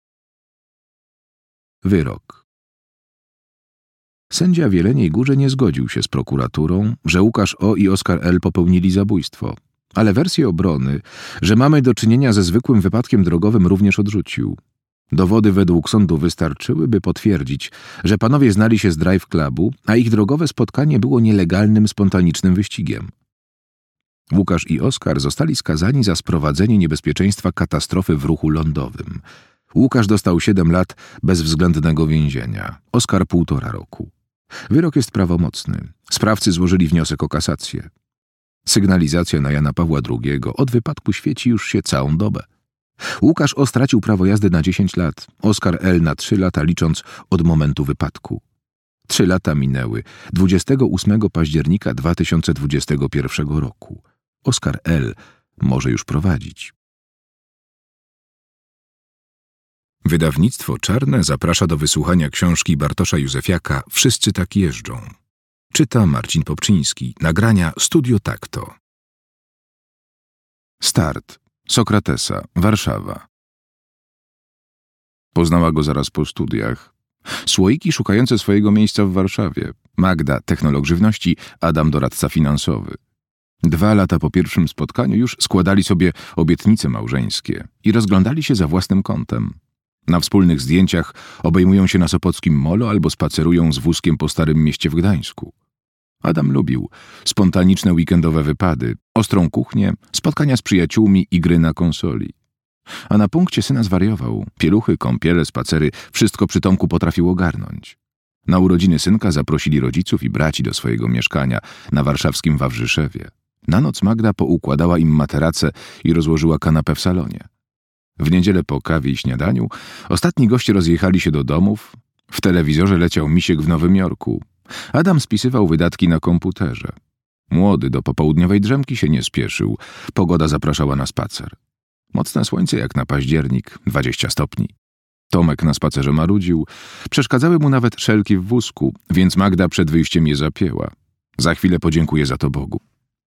[SPEAKER 1] Wyrok. Sędzia w Jeleniej Górze nie zgodził się z prokuraturą, że Łukasz O. i Oskar L. popełnili zabójstwo, ale wersję obrony, że mamy do czynienia ze zwykłym wypadkiem drogowym, również odrzucił. Dowody według sądu wystarczyły, by potwierdzić, że panowie znali się z Drive Clubu, a ich drogowe spotkanie było nielegalnym, spontanicznym wyścigiem. Łukasz i Oskar zostali skazani za sprowadzenie niebezpieczeństwa katastrofy w ruchu lądowym. Łukasz dostał 7 lat bezwzględnego więzienia, Oskar 1,5 roku. Wyrok jest prawomocny. Sprawcy złożyli wniosek o kasację. Sygnalizacja na Jana Pawła II od wypadku świeci już się całą dobę. Łukasz O. stracił prawo jazdy na 10 lat, Oskar L. na 3 lata, licząc od momentu wypadku. 3 lata minęły 28 października 2021 roku. Oskar L. może już prowadzić. Wydawnictwo Czarne zaprasza do wysłuchania książki Bartosza Józefiaka Wszyscy tak jeżdżą. Czyta Marcin Popczyński. Nagrania Studio Takto. Start. Sokratesa, Warszawa. Poznała go zaraz po studiach. Słoiki szukające swojego miejsca w Warszawie. Magda, technolog żywności, Adam, doradca finansowy. 2 lata po pierwszym spotkaniu już składali sobie obietnice małżeńskie i rozglądali się za własnym kątem. Na wspólnych zdjęciach obejmują się na sopockim molo albo spacerują z wózkiem po Starym Mieście w Gdańsku. Adam lubił spontaniczne weekendowe wypady, ostrą kuchnię, spotkania z przyjaciółmi i gry na konsoli. A na punkcie syna zwariował. Pieluchy, kąpiele, spacery, wszystko przy Tomku potrafił ogarnąć. Na urodziny synka zaprosili rodziców i braci do swojego mieszkania na warszawskim Wawrzyszewie. Na noc Magda poukładała im materace i rozłożyła kanapę w salonie. W niedzielę po kawie i śniadaniu ostatni goście rozjechali się do domów. W telewizorze leciał Misiek w Nowym Jorku. Adam spisywał wydatki na komputerze. Młody do popołudniowej drzemki się nie spieszył. Pogoda zapraszała na spacer. Mocne słońce jak na październik, 20 stopni. Tomek na spacerze marudził. Przeszkadzały mu nawet szelki w wózku, więc Magda przed wyjściem je zapięła. Za chwilę podziękuję za to Bogu.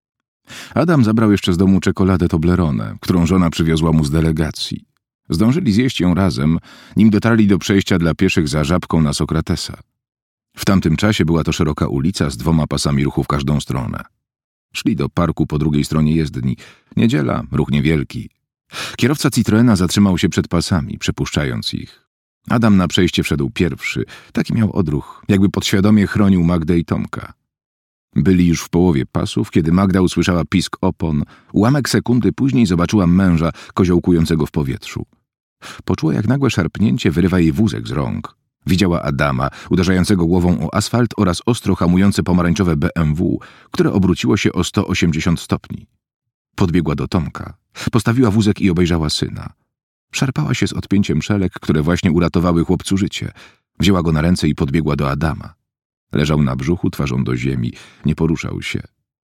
[SPEAKER 1] Adam zabrał jeszcze z domu czekoladę Toblerone, którą żona przywiozła mu z delegacji. Zdążyli zjeść ją razem, nim dotarli do przejścia dla pieszych za Żabką na Sokratesa. W tamtym czasie była to szeroka ulica z 2 pasami ruchu w każdą stronę. Szli do parku po drugiej stronie jezdni. Niedziela, ruch niewielki. Kierowca Citroena zatrzymał się przed pasami, przepuszczając ich. Adam na przejście wszedł pierwszy. Taki miał odruch, jakby podświadomie chronił Magdę i Tomka. Byli już w połowie pasów, kiedy Magda usłyszała pisk opon. Ułamek sekundy później zobaczyła męża koziołkującego w powietrzu. Poczuła, jak nagłe szarpnięcie wyrywa jej wózek z rąk. Widziała Adama, uderzającego głową o asfalt oraz ostro hamujące pomarańczowe BMW, które obróciło się o 180 stopni. Podbiegła do Tomka. Postawiła wózek i obejrzała syna. Szarpała się z odpięciem szelek, które właśnie uratowały chłopcu życie. Wzięła go na ręce i podbiegła do Adama. Leżał na brzuchu, twarzą do ziemi. Nie poruszał się.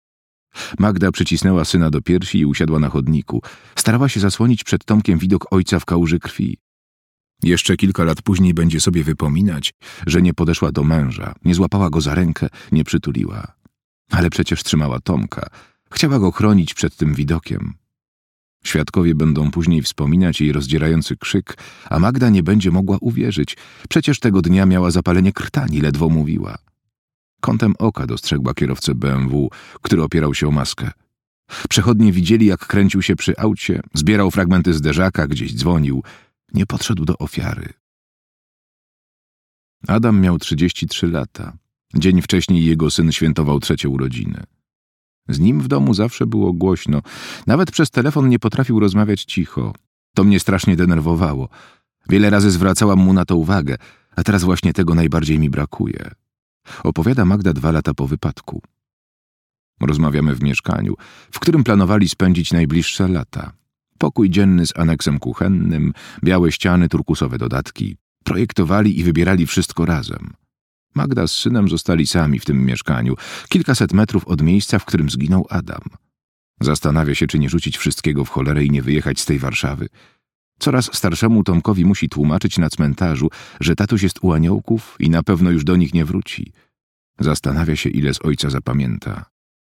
[SPEAKER 1] Magda przycisnęła syna do piersi i usiadła na chodniku. Starała się zasłonić przed Tomkiem widok ojca w kałuży krwi. Jeszcze kilka lat później będzie sobie wypominać, że nie podeszła do męża, nie złapała go za rękę, nie przytuliła. Ale przecież trzymała Tomka. Chciała go chronić przed tym widokiem. Świadkowie będą później wspominać jej rozdzierający krzyk, a Magda nie będzie mogła uwierzyć. Przecież tego dnia miała zapalenie krtani, ledwo mówiła. Kątem oka dostrzegła kierowcę BMW, który opierał się o maskę. Przechodnie widzieli, jak kręcił się przy aucie, zbierał fragmenty zderzaka, gdzieś dzwonił. Nie podszedł do ofiary. Adam miał 33 lata. Dzień wcześniej jego syn świętował 3. urodziny. Z nim w domu zawsze było głośno. Nawet przez telefon nie potrafił rozmawiać cicho. To mnie strasznie denerwowało. Wiele razy zwracałam mu na to uwagę, a teraz właśnie tego najbardziej mi brakuje. Opowiada Magda 2 lata po wypadku. Rozmawiamy w mieszkaniu, w którym planowali spędzić najbliższe lata. Pokój dzienny z aneksem kuchennym, białe ściany, turkusowe dodatki. Projektowali i wybierali wszystko razem. Magda z synem zostali sami w tym mieszkaniu, kilkaset metrów od miejsca, w którym zginął Adam. Zastanawia się, czy nie rzucić wszystkiego w cholerę i nie wyjechać z tej Warszawy. Coraz starszemu Tomkowi musi tłumaczyć na cmentarzu, że tatuś jest u aniołków i na pewno już do nich nie wróci. Zastanawia się, ile z ojca zapamięta.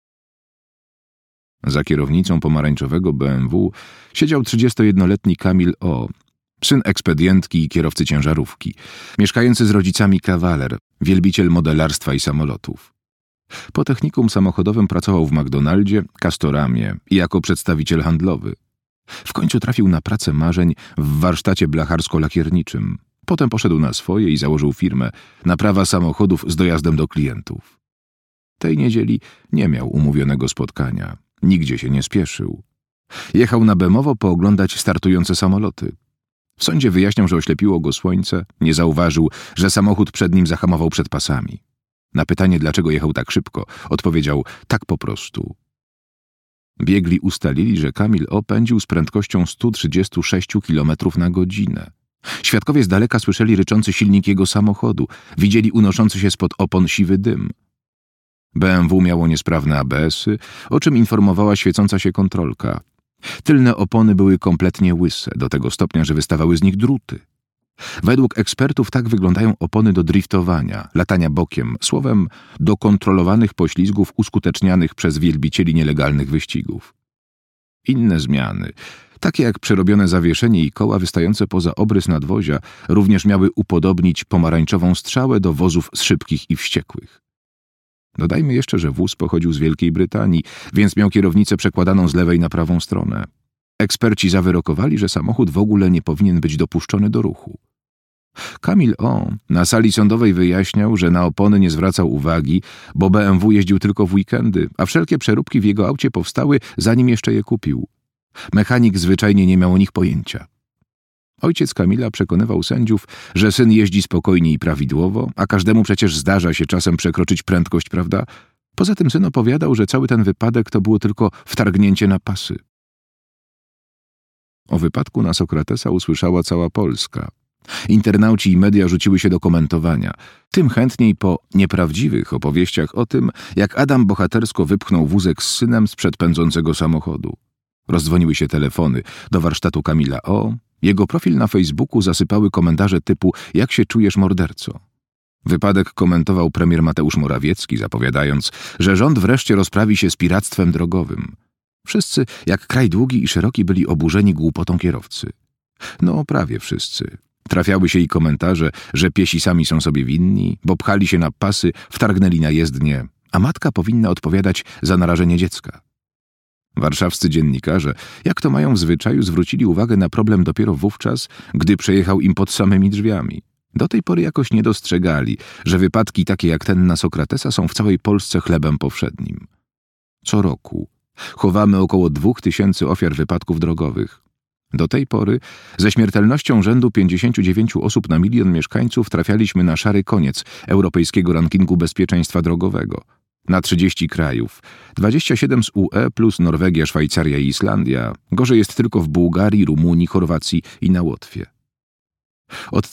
[SPEAKER 1] Za kierownicą pomarańczowego BMW siedział 31-letni Kamil O., syn ekspedientki i kierowcy ciężarówki, mieszkający z rodzicami kawaler, wielbiciel modelarstwa i samolotów. Po technikum samochodowym pracował w McDonaldzie, Castoramie i jako przedstawiciel handlowy. W końcu trafił na pracę marzeń w warsztacie blacharsko-lakierniczym. Potem poszedł na swoje i założył firmę naprawa samochodów z dojazdem do klientów. Tej niedzieli nie miał umówionego spotkania. Nigdzie się nie spieszył. Jechał na Bemowo pooglądać startujące samoloty. W sądzie wyjaśniał, że oślepiło go słońce, nie zauważył, że samochód przed nim zahamował przed pasami. Na pytanie, dlaczego jechał tak szybko, odpowiedział: tak po prostu. Biegli ustalili, że Kamil O. pędził z prędkością 136 km na godzinę. Świadkowie z daleka słyszeli ryczący silnik jego samochodu, widzieli unoszący się spod opon siwy dym. BMW miało niesprawne ABS-y, o czym informowała świecąca się kontrolka. Tylne opony były kompletnie łyse, do tego stopnia, że wystawały z nich druty. Według ekspertów tak wyglądają opony do driftowania, latania bokiem, słowem do kontrolowanych poślizgów uskutecznianych przez wielbicieli nielegalnych wyścigów. Inne zmiany, takie jak przerobione zawieszenie i koła wystające poza obrys nadwozia, również miały upodobnić pomarańczową strzałę do wozów z szybkich i wściekłych. Dodajmy jeszcze, że wóz pochodził z Wielkiej Brytanii, więc miał kierownicę przekładaną z lewej na prawą stronę. Eksperci zawyrokowali, że samochód w ogóle nie powinien być dopuszczony do ruchu. Kamil O. na sali sądowej wyjaśniał, że na opony nie zwracał uwagi, bo BMW jeździł tylko w weekendy, a wszelkie przeróbki w jego aucie powstały, zanim jeszcze je kupił. Mechanik zwyczajnie nie miał o nich pojęcia. Ojciec Kamila przekonywał sędziów, że syn jeździ spokojnie i prawidłowo, a każdemu przecież zdarza się czasem przekroczyć prędkość, prawda? Poza tym syn opowiadał, że cały ten wypadek to było tylko wtargnięcie na pasy. O wypadku na Sokratesa usłyszała cała Polska. Internauci i media rzuciły się do komentowania, tym chętniej po nieprawdziwych opowieściach o tym, jak Adam bohatersko wypchnął wózek z synem sprzed pędzącego samochodu. Rozdzwoniły się telefony do warsztatu Kamila O. Jego profil na Facebooku zasypały komentarze typu „Jak się czujesz, morderco?”. Wypadek komentował premier Mateusz Morawiecki, zapowiadając, że rząd wreszcie rozprawi się z piractwem drogowym. Wszyscy, jak kraj długi i szeroki, byli oburzeni głupotą kierowcy. No, prawie wszyscy. Trafiały się i komentarze, że piesi sami są sobie winni, bo pchali się na pasy, wtargnęli na jezdnię, a matka powinna odpowiadać za narażenie dziecka. Warszawscy dziennikarze, jak to mają w zwyczaju, zwrócili uwagę na problem dopiero wówczas, gdy przejechał im pod samymi drzwiami. Do tej pory jakoś nie dostrzegali, że wypadki takie jak ten na Sokratesa są w całej Polsce chlebem powszednim. Co roku chowamy około 2000 ofiar wypadków drogowych. Do tej pory ze śmiertelnością rzędu 59 osób na 1 000 000 mieszkańców trafialiśmy na szary koniec europejskiego rankingu bezpieczeństwa drogowego. Na 30 krajów, 27 z UE plus Norwegia, Szwajcaria i Islandia, gorzej jest tylko w Bułgarii, Rumunii, Chorwacji i na Łotwie. Od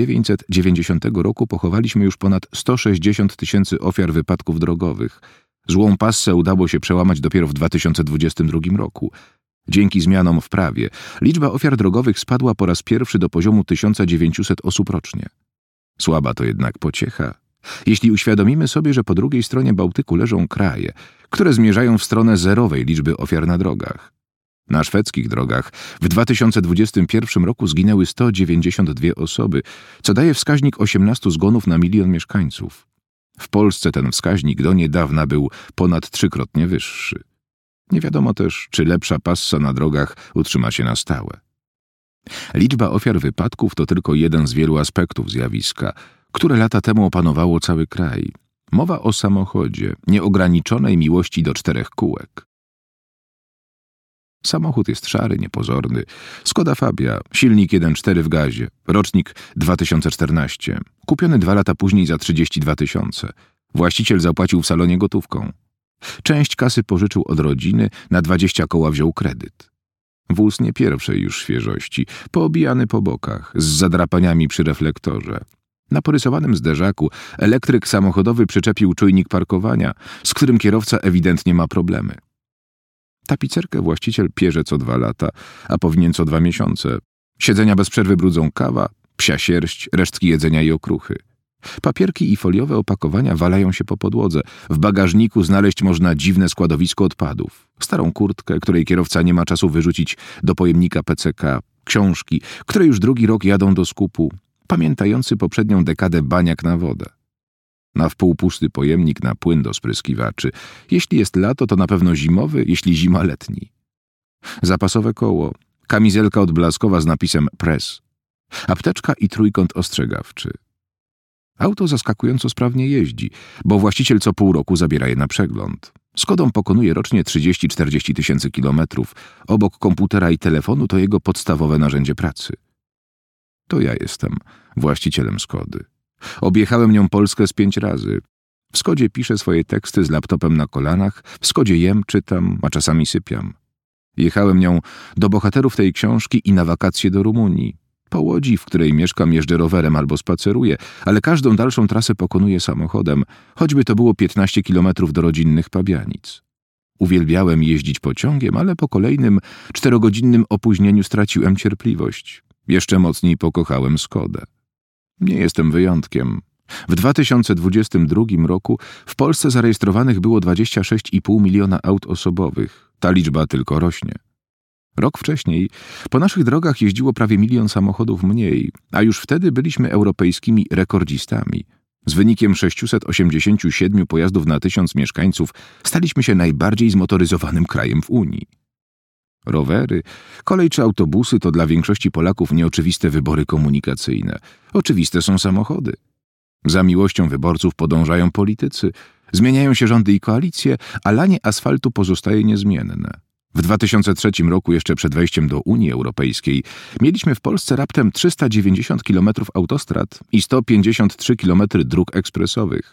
[SPEAKER 1] 1990 roku pochowaliśmy już ponad 160 000 ofiar wypadków drogowych. Złą passę udało się przełamać dopiero w 2022 roku. Dzięki zmianom w prawie liczba ofiar drogowych spadła po raz pierwszy do poziomu 1900 osób rocznie. Słaba to jednak pociecha, jeśli uświadomimy sobie, że po drugiej stronie Bałtyku leżą kraje, które zmierzają w stronę zerowej liczby ofiar na drogach. Na szwedzkich drogach w 2021 roku zginęły 192 osoby, co daje wskaźnik 18 zgonów na 1 000 000 mieszkańców. W Polsce ten wskaźnik do niedawna był ponad 3-krotnie wyższy. Nie wiadomo też, czy lepsza passa na drogach utrzyma się na stałe. Liczba ofiar wypadków to tylko jeden z wielu aspektów zjawiska, które lata temu opanowało cały kraj. Mowa o samochodzie, nieograniczonej miłości do 4 kółek. Samochód jest szary, niepozorny. Skoda Fabia, silnik 1.4 w gazie, rocznik 2014. Kupiony 2 lata później za 32 000. Właściciel zapłacił w salonie gotówką. Część kasy pożyczył od rodziny, na 20 koła wziął kredyt. Wóz nie pierwszej już świeżości, poobijany po bokach, z zadrapaniami przy reflektorze. Na porysowanym zderzaku elektryk samochodowy przyczepił czujnik parkowania, z którym kierowca ewidentnie ma problemy. Tapicerkę właściciel pierze co 2 lata, a powinien co 2 miesiące. Siedzenia bez przerwy brudzą kawa, psia sierść, resztki jedzenia i okruchy. Papierki i foliowe opakowania walają się po podłodze. W bagażniku znaleźć można dziwne składowisko odpadów. Starą kurtkę, której kierowca nie ma czasu wyrzucić do pojemnika PCK. Książki, które już drugi rok jadą do skupu. Pamiętający poprzednią dekadę baniak na wodę. Na wpół pusty pojemnik na płyn do spryskiwaczy. Jeśli jest lato, to na pewno zimowy, jeśli zima letni. Zapasowe koło, kamizelka odblaskowa z napisem Press, apteczka i trójkąt ostrzegawczy. Auto zaskakująco sprawnie jeździ, bo właściciel co pół roku zabiera je na przegląd. Skodą pokonuje rocznie 30-40 tysięcy kilometrów. Obok komputera i telefonu to jego podstawowe narzędzie pracy. To ja jestem właścicielem Skody. Objechałem nią Polskę z 5 razy. W Skodzie piszę swoje teksty z laptopem na kolanach, w Skodzie jem, czytam, a czasami sypiam. Jechałem nią do bohaterów tej książki i na wakacje do Rumunii. Po Łodzi, w której mieszkam, jeżdżę rowerem albo spaceruję, ale każdą dalszą trasę pokonuję samochodem, choćby to było 15 kilometrów do rodzinnych Pabianic. Uwielbiałem jeździć pociągiem, ale po kolejnym 4-godzinnym opóźnieniu straciłem cierpliwość. Jeszcze mocniej pokochałem Skodę. Nie jestem wyjątkiem. W 2022 roku w Polsce zarejestrowanych było 26,5 miliona aut osobowych. Ta liczba tylko rośnie. Rok wcześniej po naszych drogach jeździło prawie 1 milion samochodów mniej, a już wtedy byliśmy europejskimi rekordzistami. Z wynikiem 687 pojazdów na 1000 mieszkańców staliśmy się najbardziej zmotoryzowanym krajem w Unii. Rowery, kolej czy autobusy to dla większości Polaków nieoczywiste wybory komunikacyjne. Oczywiste są samochody. Za miłością wyborców podążają politycy, zmieniają się rządy i koalicje, a lanie asfaltu pozostaje niezmienne. W 2003 roku, jeszcze przed wejściem do Unii Europejskiej, mieliśmy w Polsce raptem 390 km autostrad i 153 km dróg ekspresowych.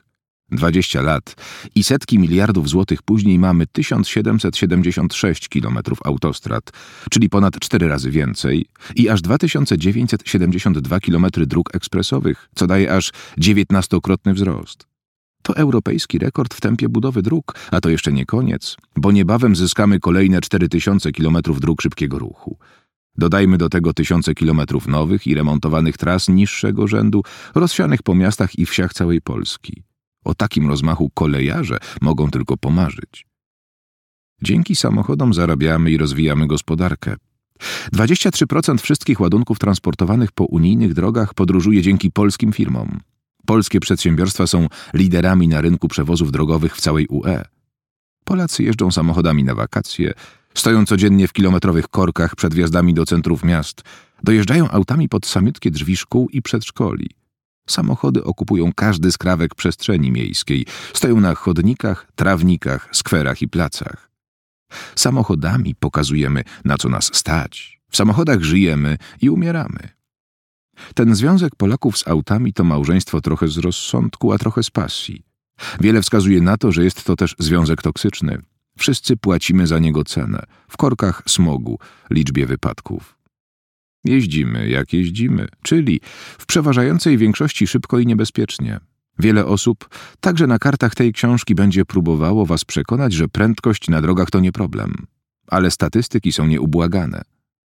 [SPEAKER 1] 20 lat i setki miliardów złotych później mamy 1776 kilometrów autostrad, czyli ponad 4 razy więcej, i aż 2972 kilometry dróg ekspresowych, co daje aż 19-krotny wzrost. To europejski rekord w tempie budowy dróg, a to jeszcze nie koniec, bo niebawem zyskamy kolejne 4000 kilometrów dróg szybkiego ruchu. Dodajmy do tego tysiące kilometrów nowych i remontowanych tras niższego rzędu, rozsianych po miastach i wsiach całej Polski. O takim rozmachu kolejarze mogą tylko pomarzyć. Dzięki samochodom zarabiamy i rozwijamy gospodarkę. 23% wszystkich ładunków transportowanych po unijnych drogach podróżuje dzięki polskim firmom. Polskie przedsiębiorstwa są liderami na rynku przewozów drogowych w całej UE. Polacy jeżdżą samochodami na wakacje, stoją codziennie w kilometrowych korkach przed wjazdami do centrów miast, dojeżdżają autami pod samiutkie drzwi szkół i przedszkoli. Samochody okupują każdy skrawek przestrzeni miejskiej, stoją na chodnikach, trawnikach, skwerach i placach. Samochodami pokazujemy, na co nas stać. W samochodach żyjemy i umieramy. Ten związek Polaków z autami to małżeństwo trochę z rozsądku, a trochę z pasji. Wiele wskazuje na to, że jest to też związek toksyczny. Wszyscy płacimy za niego cenę. W korkach smogu, liczbie wypadków. Jeździmy jak jeździmy, czyli w przeważającej większości szybko i niebezpiecznie. Wiele osób, także na kartach tej książki, będzie próbowało was przekonać, że prędkość na drogach to nie problem. Ale statystyki są nieubłagane.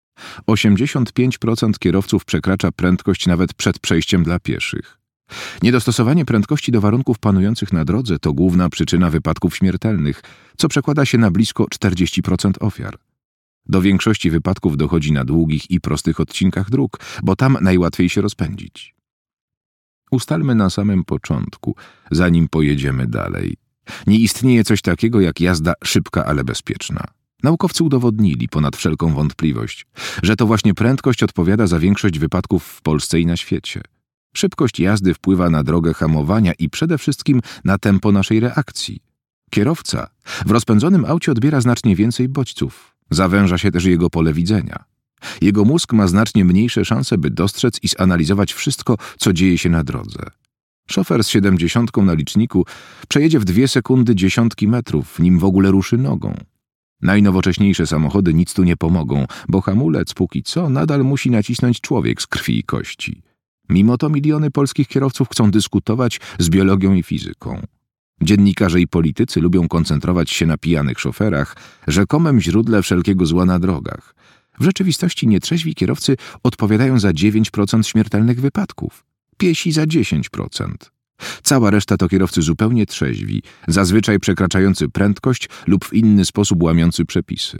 [SPEAKER 1] 85% kierowców przekracza prędkość nawet przed przejściem dla pieszych. Niedostosowanie prędkości do warunków panujących na drodze to główna przyczyna wypadków śmiertelnych, co przekłada się na blisko 40% ofiar. Do większości wypadków dochodzi na długich i prostych odcinkach dróg, bo tam najłatwiej się rozpędzić. Ustalmy na samym początku, zanim pojedziemy dalej. Nie istnieje coś takiego jak jazda szybka, ale bezpieczna. Naukowcy udowodnili ponad wszelką wątpliwość, że to właśnie prędkość odpowiada za większość wypadków w Polsce i na świecie. Szybkość jazdy wpływa na drogę hamowania i przede wszystkim na tempo naszej reakcji. Kierowca w rozpędzonym aucie odbiera znacznie więcej bodźców. Zawęża się też jego pole widzenia. Jego mózg ma znacznie mniejsze szanse, by dostrzec i zanalizować wszystko, co dzieje się na drodze. Szofer z 70 na liczniku przejedzie w 2 sekundy dziesiątki metrów, nim w ogóle ruszy nogą. Najnowocześniejsze samochody nic tu nie pomogą, bo hamulec póki co nadal musi nacisnąć człowiek z krwi i kości. Mimo to miliony polskich kierowców chcą dyskutować z biologią i fizyką. Dziennikarze i politycy lubią koncentrować się na pijanych szoferach, rzekomym źródle wszelkiego zła na drogach. W rzeczywistości nietrzeźwi kierowcy odpowiadają za 9% śmiertelnych wypadków, piesi za 10%. Cała reszta to kierowcy zupełnie trzeźwi, zazwyczaj przekraczający prędkość lub w inny sposób łamiący przepisy.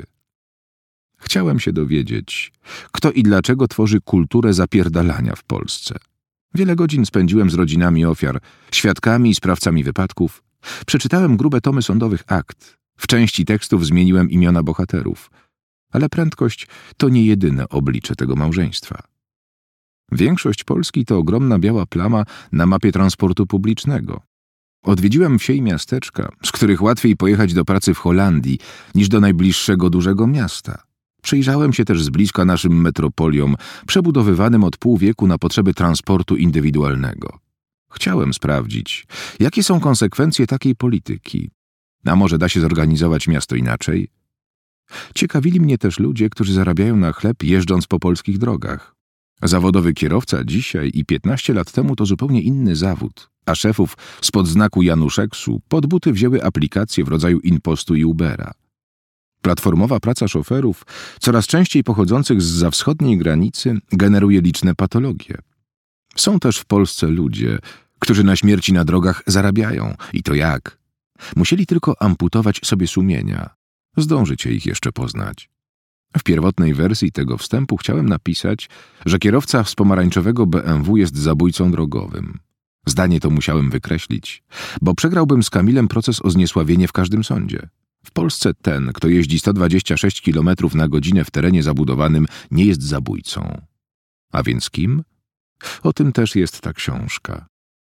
[SPEAKER 1] Chciałem się dowiedzieć, kto i dlaczego tworzy kulturę zapierdalania w Polsce. Wiele godzin spędziłem z rodzinami ofiar, świadkami i sprawcami wypadków. Przeczytałem grube tomy sądowych akt. W części tekstów zmieniłem imiona bohaterów. Ale prędkość to nie jedyne oblicze tego małżeństwa. Większość Polski to ogromna biała plama na mapie transportu publicznego. Odwiedziłem wsie i miasteczka, z których łatwiej pojechać do pracy w Holandii niż do najbliższego dużego miasta. Przyjrzałem się też z bliska naszym metropoliom, przebudowywanym od pół wieku na potrzeby transportu indywidualnego. Chciałem sprawdzić, jakie są konsekwencje takiej polityki. A może da się zorganizować miasto inaczej? Ciekawili mnie też ludzie, którzy zarabiają na chleb jeżdżąc po polskich drogach. Zawodowy kierowca dzisiaj i 15 lat temu to zupełnie inny zawód, a szefów spod znaku Januszeksu pod buty wzięły aplikacje w rodzaju InPostu i Ubera. Platformowa praca szoferów, coraz częściej pochodzących zza wschodniej granicy, generuje liczne patologie. Są też w Polsce ludzie, którzy na śmierci na drogach zarabiają. I to jak? Musieli tylko amputować sobie sumienia. Zdążycie ich jeszcze poznać. W pierwotnej wersji tego wstępu chciałem napisać, że kierowca z pomarańczowego BMW jest zabójcą drogowym. Zdanie to musiałem wykreślić, bo przegrałbym z Kamilem proces o zniesławienie w każdym sądzie. W Polsce ten, kto jeździ 126 km na godzinę w terenie zabudowanym, nie jest zabójcą. A więc kim? O tym też jest ta książka.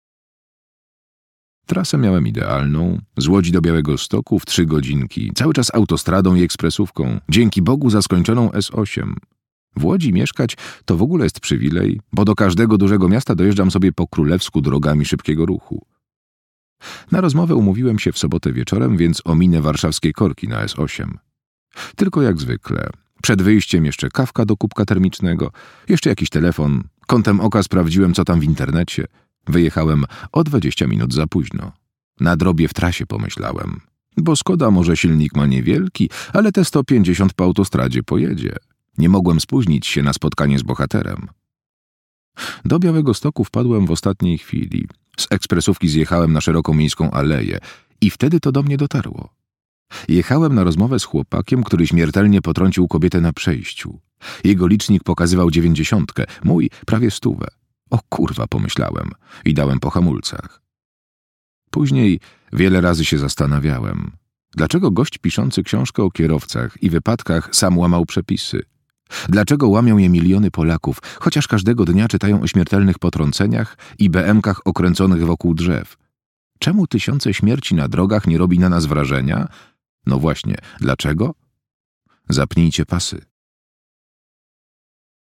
[SPEAKER 1] Trasę miałem idealną, z Łodzi do Białegostoku w 3 godzinki, cały czas autostradą i ekspresówką, dzięki Bogu za skończoną S8. W Łodzi mieszkać to w ogóle jest przywilej, bo do każdego dużego miasta dojeżdżam sobie po królewsku drogami szybkiego ruchu. Na rozmowę umówiłem się w sobotę wieczorem, więc ominę warszawskie korki na S8. Tylko jak zwykle. Przed wyjściem jeszcze kawka do kubka termicznego, jeszcze jakiś telefon. Kątem oka sprawdziłem, co tam w internecie. Wyjechałem o 20 minut za późno. Na drobie w trasie pomyślałem. Bo Skoda może silnik ma niewielki, ale te 150 po autostradzie pojedzie. Nie mogłem spóźnić się na spotkanie z bohaterem. Do Białegostoku wpadłem w ostatniej chwili. Z ekspresówki zjechałem na szeroką miejską aleję i wtedy to do mnie dotarło. Jechałem na rozmowę z chłopakiem, który śmiertelnie potrącił kobietę na przejściu. Jego licznik pokazywał 90, mój prawie 100. O kurwa, pomyślałem i dałem po hamulcach. Później wiele razy się zastanawiałem, dlaczego gość piszący książkę o kierowcach i wypadkach sam łamał przepisy. Dlaczego łamią je miliony Polaków, chociaż każdego dnia czytają o śmiertelnych potrąceniach i BM-kach okręconych wokół drzew? Czemu tysiące śmierci na drogach nie robi na nas wrażenia? No właśnie, dlaczego? Zapnijcie pasy.